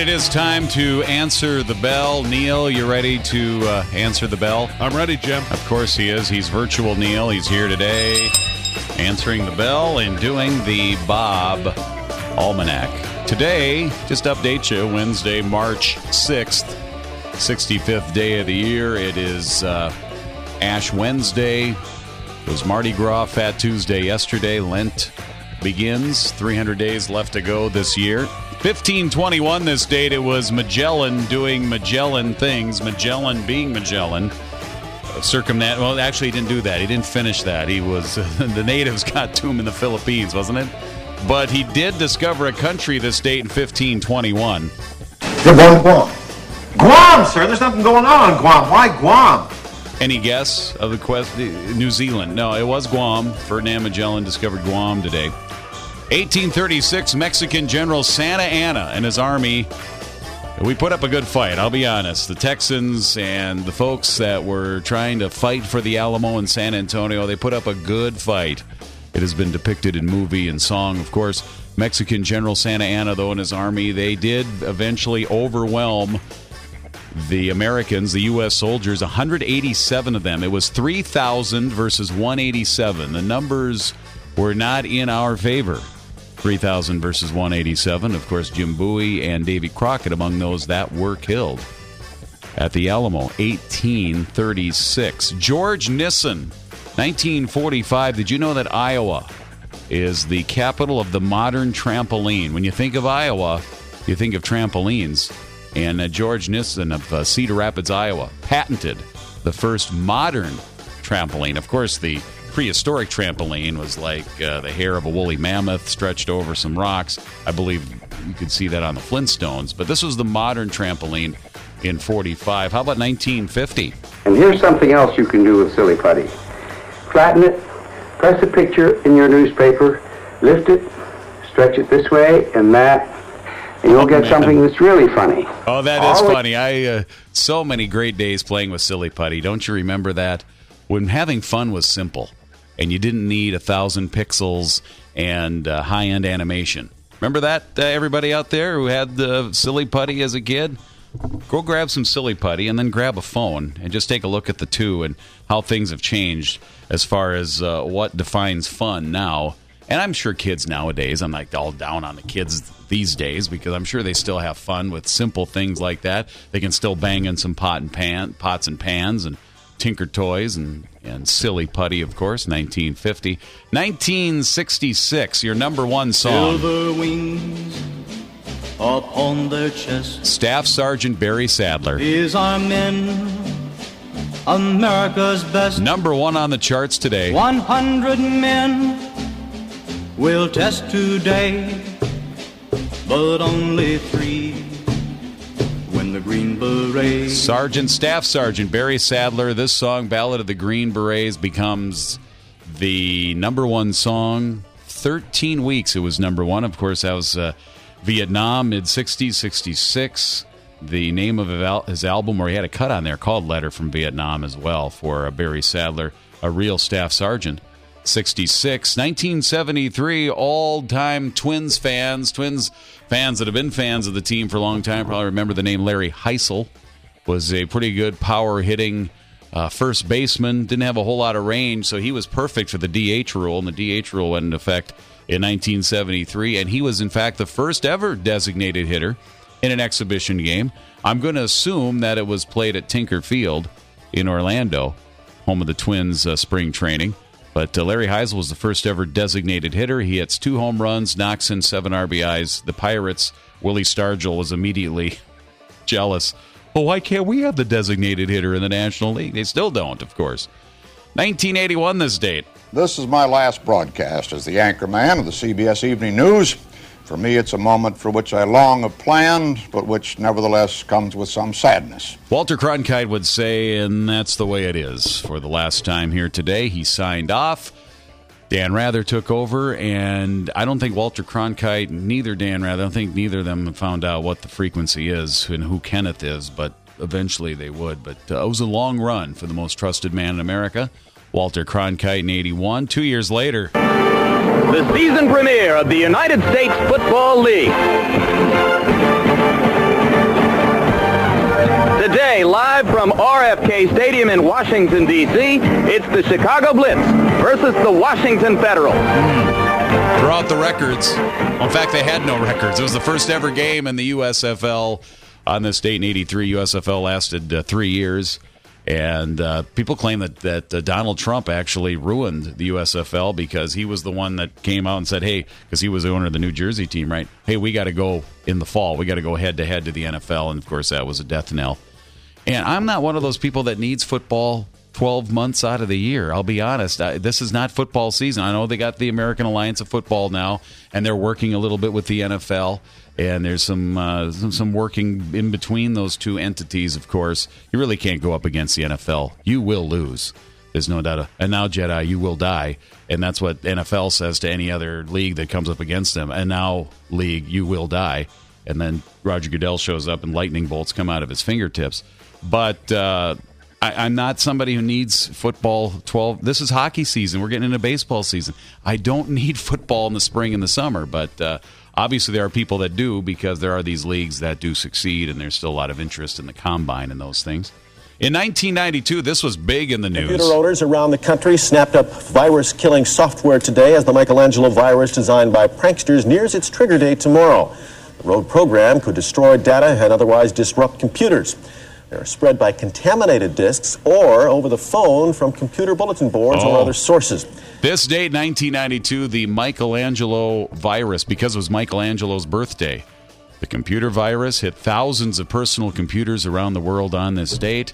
it is time to answer the bell. Neil, you ready to answer the bell? I'm ready, Jim. Of course he is. He's virtual Neil. He's here today answering the bell and doing the Bob Almanac. Today, just to update you, Wednesday, March 6th, 65th day of the year. It is Ash Wednesday. It was Mardi Gras Fat Tuesday yesterday. Lent begins. 300 days left to go this year. 1521 this date. It was Magellan doing Magellan things. Magellan being Magellan. Well, actually, he didn't do that. He didn't finish that. He was the natives got to him in the Philippines, wasn't it? But he did discover a country this date in 1521. You're going to Guam. Guam, sir. There's nothing going on in Guam. Why Guam? Any guess of the question? New Zealand. No, it was Guam. Ferdinand Magellan discovered Guam today. 1836, Mexican General Santa Anna and his army. We put up a good fight, I'll be honest. The Texans and the folks that were trying to fight for the Alamo in San Antonio, they put up a good fight. It has been depicted in movie and song, of course. Mexican General Santa Anna, though, and his army, they did eventually overwhelm the Americans, the U.S. soldiers, 187 of them. It was 3,000 versus 187. The numbers were not in our favor. 3,000 versus 187. Of course, Jim Bowie and Davy Crockett among those that were killed at the Alamo. 1836. George Nissen, 1945. Did you know that Iowa is the capital of the modern trampoline? When you think of Iowa, you think of trampolines. And George Nissen of Cedar Rapids, Iowa, patented the first modern trampoline. Of course, the prehistoric trampoline was like the hair of a woolly mammoth stretched over some rocks. I believe you could see that on the Flintstones. But this was the modern trampoline in 45. How about 1950? And here's something else you can do with Silly Putty. Flatten it, press a picture in your newspaper, lift it, stretch it this way and that, and you'll get something that's really funny. Oh, that is funny. So many great days playing with Silly Putty. Don't you remember that? When having fun was simple, and you didn't need 1,000 pixels and high-end animation. Remember that, everybody out there who had the Silly Putty as a kid? Go grab some Silly Putty and then grab a phone and just take a look at the two and how things have changed as far as what defines fun now. And I'm sure kids nowadays, I'm like all down on the kids these days because I'm sure they still have fun with simple things like that. They can still bang in some pots and pans and Tinker Toys and Silly Putty, of course, 1950. 1966, your number one song. Silver wings upon their chest. Staff Sergeant Barry Sadler. These are men, America's best. Number one on the charts today. 100 men will test today, but only 3 win the Green Berets. Staff Sergeant Barry Sadler. This song, Ballad of the Green Berets, becomes the number one song. 13 weeks it was number one. Of course, that was Vietnam, mid-60s, 66. The name of his album, where he had a cut on there called Letter from Vietnam as well, for Barry Sadler, a real staff sergeant. 66. 1973, all-time Twins fans that have been fans of the team for a long time probably remember the name Larry Heisel. Was a pretty good power-hitting first baseman. Didn't have a whole lot of range, so he was perfect for the DH rule, and the DH rule went into effect in 1973, and he was, in fact, the first ever designated hitter in an exhibition game. I'm going to assume that it was played at Tinker Field in Orlando, home of the Twins' spring training. But Larry Heisel was the first ever designated hitter. He hits 2 home runs, knocks in 7 RBIs. The Pirates, Willie Stargell, was immediately jealous. Well, why can't we have the designated hitter in the National League? They still don't, of course. 1981 this date. This is my last broadcast as the anchorman of the CBS Evening News. For me, it's a moment for which I long have planned, but which nevertheless comes with some sadness. Walter Cronkite would say, and that's the way it is. For the last time here today, he signed off. Dan Rather took over, and I don't think Walter Cronkite, neither Dan Rather, I don't think neither of them found out what the frequency is and who Kenneth is, but eventually they would. But it was a long run for the most trusted man in America, Walter Cronkite, in 81. 2 years later, the season premiere of the United States Football League. Today, live from RFK Stadium in Washington, D.C., it's the Chicago Blitz versus the Washington Federal. Throw out the records. Well, in fact, they had no records. It was the first ever game in the USFL on this date in 83. USFL lasted 3 years. And people claim that Donald Trump actually ruined the USFL because he was the one that came out and said, hey, because he was the owner of the New Jersey team, right? Hey, we got to go in the fall. We got to go head-to-head to the NFL. And, of course, that was a death knell. And I'm not one of those people that needs football 12 months out of the year. I'll be honest. This is not football season. I know they got the American Alliance of Football now, and they're working a little bit with the NFL. And there's some working in between those two entities, of course. You really can't go up against the NFL. You will lose. There's no doubt. And now, Jedi, you will die. And that's what NFL says to any other league that comes up against them. And now, league, you will die. And then Roger Goodell shows up and lightning bolts come out of his fingertips. But I'm not somebody who needs football 12. This is hockey season. We're getting into baseball season. I don't need football in the spring and the summer. But obviously there are people that do because there are these leagues that do succeed, and there's still a lot of interest in the combine and those things. In 1992, this was big in the news. Computer owners around the country snapped up virus-killing software today as the Michelangelo virus designed by pranksters nears its trigger date tomorrow. The rogue program could destroy data and otherwise disrupt computers. They're spread by contaminated disks or over the phone from computer bulletin boards or other sources. This date, 1992, the Michelangelo virus, because it was Michelangelo's birthday. The computer virus hit thousands of personal computers around the world on this date.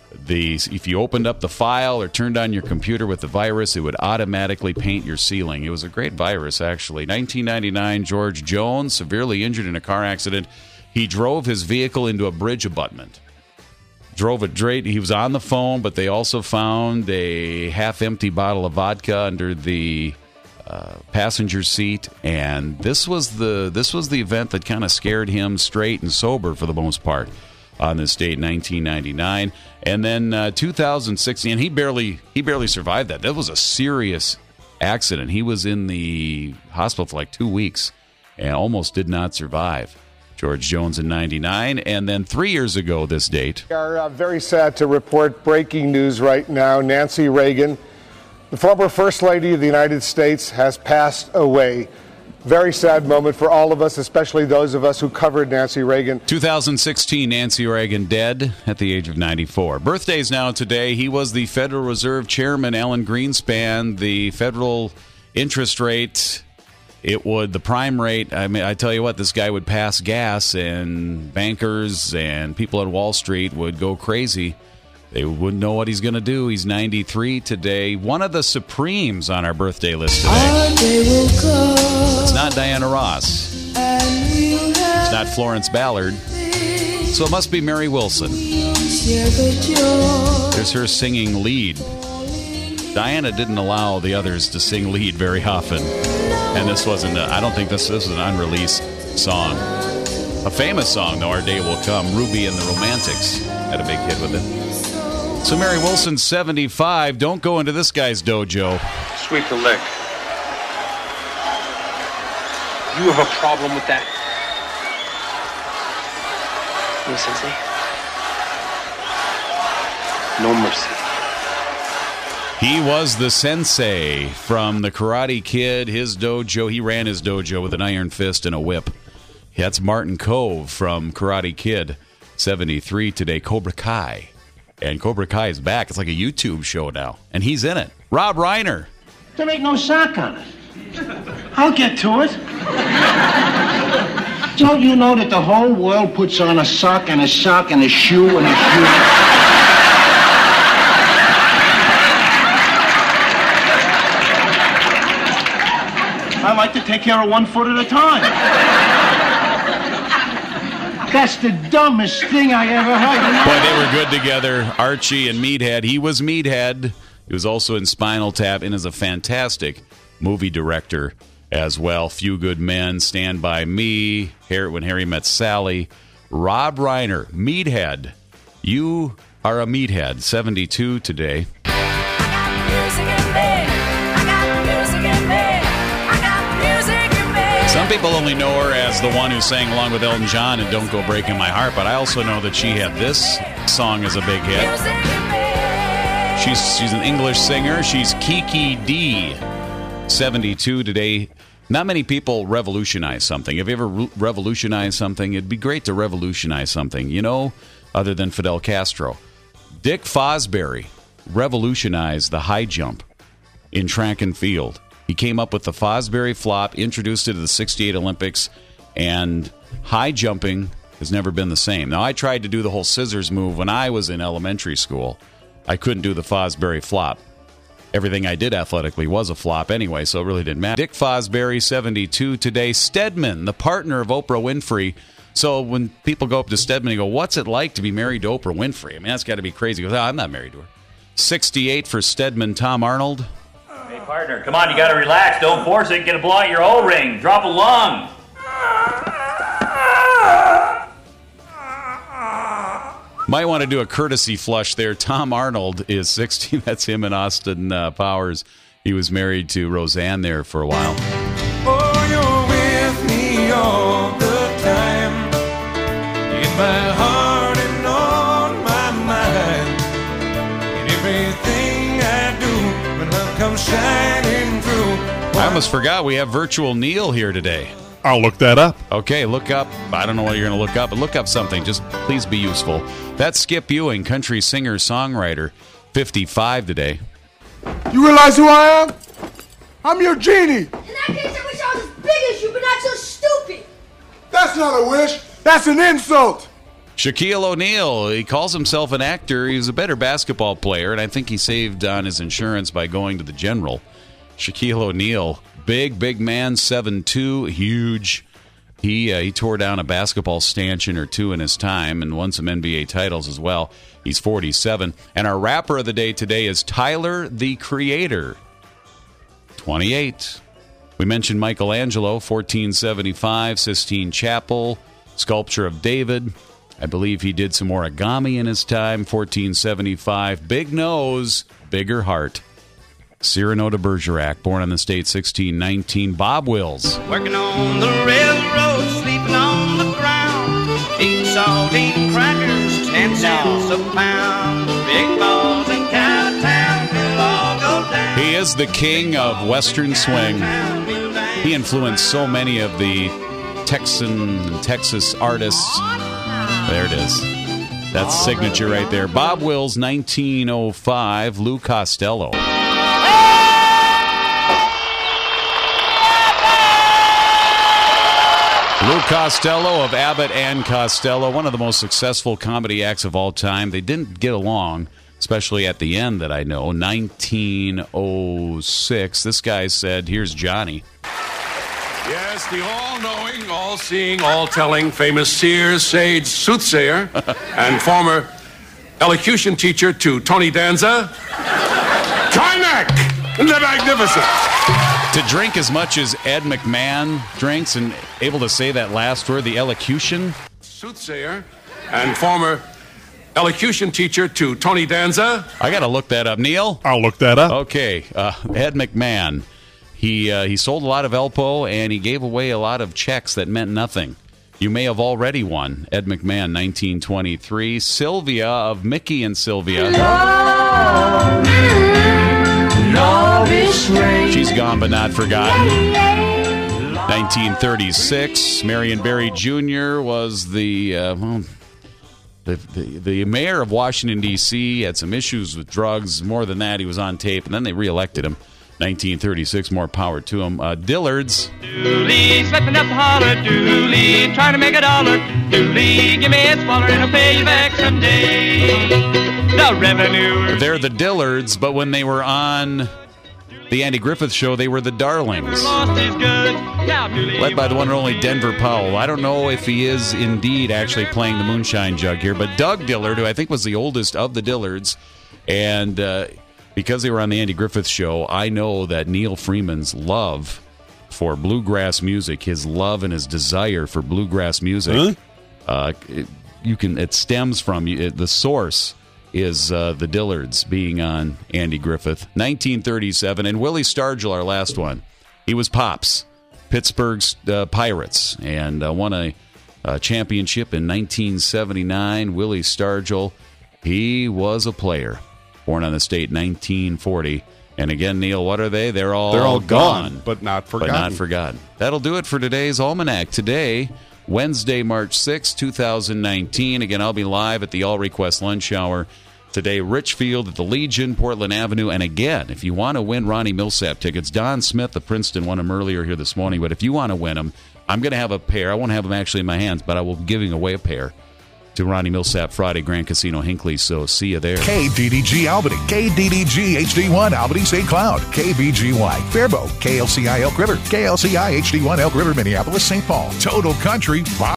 If you opened up the file or turned on your computer with the virus, it would automatically paint your ceiling. It was a great virus, actually. 1999, George Jones, severely injured in a car accident. He drove his vehicle into a bridge abutment. Drove it straight. He was on the phone, but they also found a half-empty bottle of vodka under the passenger seat, and this was the event that kind of scared him straight and sober for the most part on this date, 1999. And then 2016, and he barely survived that. That was a serious accident. He was in the hospital for like 2 weeks and almost did not survive. George Jones in 99, and then 3 years ago this date. We are very sad to report breaking news right now. Nancy Reagan, the former First Lady of the United States, has passed away. Very sad moment for all of us, especially those of us who covered Nancy Reagan. 2016, Nancy Reagan dead at the age of 94. Birthdays now today. He was the Federal Reserve Chairman, Alan Greenspan. The federal interest rate, the prime rate, I mean, I tell you what, this guy would pass gas, and bankers and people at Wall Street would go crazy. They wouldn't know what he's going to do. He's 93 today. One of the Supremes on our birthday list today. It's not Diana Ross. It's not Florence Ballard. So it must be Mary Wilson. There's her singing lead. Diana didn't allow the others to sing lead very often. And this wasn't, I don't think this is an unreleased song. A famous song, though, Our Day Will Come. Ruby and the Romantics had a big hit with it. So Mary Wilson, 75. Don't go into this guy's dojo. Sweep the leg. You have a problem with that? No, Sensei? No mercy. He was the sensei from The Karate Kid, his dojo. He ran his dojo with an iron fist and a whip. That's Martin Kove from Karate Kid, 73 today, Cobra Kai. And Cobra Kai is back. It's like a YouTube show now. And he's in it. Rob Reiner. There ain't no sock on it. I'll get to it. Don't you know that the whole world puts on a sock and a sock and a shoe and a shoe? I like to take care of 1 foot at a time. That's the dumbest thing I ever heard. Boy, they were good together, Archie and Meathead. He was Meathead. He was also in Spinal Tap and is a fantastic movie director as well. Few Good Men, Stand By Me, When Harry Met Sally. Rob Reiner, Meathead. You are a Meathead, 72 today. people only know her as the one who sang along with Elton John and Don't Go Breaking My Heart, but I also know that she had this song as a big hit. She's an English singer. She's Kiki D, 72 today. Not many people revolutionize something. Have you ever revolutionized something? It'd be great to revolutionize something, you know, other than Fidel Castro. Dick Fosbury revolutionized the high jump in track and field. He came up with the Fosbury flop, introduced it to the 68 Olympics, and high jumping has never been the same. Now, I tried to do the whole scissors move when I was in elementary school. I couldn't do the Fosbury flop. Everything I did athletically was a flop anyway, so it really didn't matter. Dick Fosbury, 72 today. Stedman, the partner of Oprah Winfrey. So when people go up to Stedman and go, what's it like to be married to Oprah Winfrey? I mean, that's got to be crazy. He goes, I'm not married to her. 68 for Stedman. Tom Arnold. Hey, partner, come on, you got to relax. Don't force it. Get a blow out your O-ring. Drop a lung. Might want to do a courtesy flush there. Tom Arnold is 60. That's him and Austin Powers. He was married to Roseanne there for a while. Oh, you're with me all the time. In my heart and on my mind. In everything I do, when love comes shining through. I almost forgot we have Virtual Neil here today. I'll look that up. Okay, look up. I don't know what you're going to look up, but look up something. Just please be useful. That's Skip Ewing, country singer, songwriter, 55 today. You realize who I am? I'm your genie. In that case, I wish I was as big as you, but not so stupid. That's not a wish. That's an insult. Shaquille O'Neal, he calls himself an actor. He's a better basketball player, and I think he saved on his insurance by going to the General. Shaquille O'Neal, big man, 7'2", huge. He tore down a basketball stanchion or two in his time and won some NBA titles as well. He's 47. And our rapper of the day today is Tyler, the Creator, 28. We mentioned Michelangelo, 1475, Sistine Chapel, Sculpture of David. I believe he did some origami in his time, 1475. Big nose, bigger heart. Cyrano de Bergerac, born on the state, 1619. Bob Wills. Working on the railroad, sleeping on the ground, eating saltine crackers, 10 cents a pound. Big balls in Cowtown will all go down. He is the king of Western swing. He influenced so many of the Texan and Texas artists. There it is. That's signature right there. Bob Wills, 1905. Lou Costello. Lou Costello of Abbott and Costello, one of the most successful comedy acts of all time. They didn't get along, especially at the end that I know. 1906. This guy said, here's Johnny. Yes, the all-knowing, all-seeing, all-telling, famous seer, sage, soothsayer, and former elocution teacher to Tony Danza, Trimac, the Magnificent. To drink as much as Ed McMahon drinks and able to say that last word, the elocution. Soothsayer and former elocution teacher to Tony Danza. I got to look that up. Neil? I'll look that up. Okay. Ed McMahon. He sold a lot of Elpo, and he gave away a lot of checks that meant nothing. You may have already won. Ed McMahon, 1923. Sylvia of Mickey and Sylvia. Love is strange. She's gone but not forgotten. 1936. Marion Barry Jr. was the mayor of Washington, D.C., had some issues with drugs. More than that, he was on tape, and then they reelected him. 1936, more power to him. Dillards. Dooley, sweeping up the holler, Dooley, trying to make a dollar. Dooley, give me a swaller and I'll pay you back someday. The revenue. They're the Dillards, but when they were on the Andy Griffith Show, they were the Darlings. Led by the one and only Denver Powell. I don't know if he is indeed actually playing the moonshine jug here, but Doug Dillard, who I think was the oldest of the Dillards, and because they were on the Andy Griffith Show, I know that Neil Freeman's love for bluegrass music, his love and his desire for bluegrass music, it stems from the source is the Dillards being on Andy Griffith. 1937, and Willie Stargell, our last one. He was Pops. Pittsburgh's Pirates and won a championship in 1979. Willie Stargell, he was a player, born on this date, 1940. And again, Neil, what are they? They're all gone, but not forgotten. But not forgotten. That'll do it for today's Almanac. Today, Wednesday, March 6, 2019. Again, I'll be live at the All Request Lunch Hour today. Richfield at the Legion, Portland Avenue. And again, if you want to win Ronnie Millsap tickets, Don Smith of Princeton won them earlier here this morning. But if you want to win them, I'm going to have a pair. I won't have them actually in my hands, but I will be giving away a pair to Ronnie Millsap Friday, Grand Casino Hinckley. So see you there. KDDG Albany, KDDG HD1 Albany St. Cloud, KBGY Faribault, KLCI Elk River, KLCI HD1 Elk River Minneapolis St. Paul. Total Country.